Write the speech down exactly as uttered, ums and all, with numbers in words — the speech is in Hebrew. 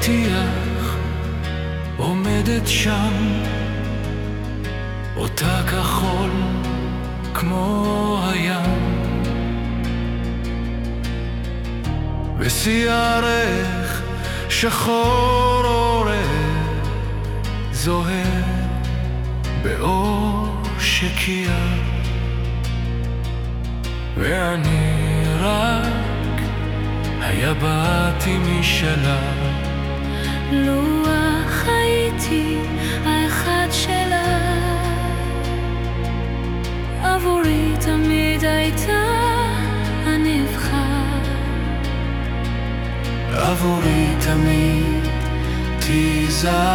בפתיח עומדת שם, אותה כחול כמו הים, ושערך שחור עורר זוהר באור שקיע, ואני רק היה באתי משלה, לוח הייתי האחד שלה, עבורי תמיד הייתה הנבחר, עבורי תמיד תיזהר.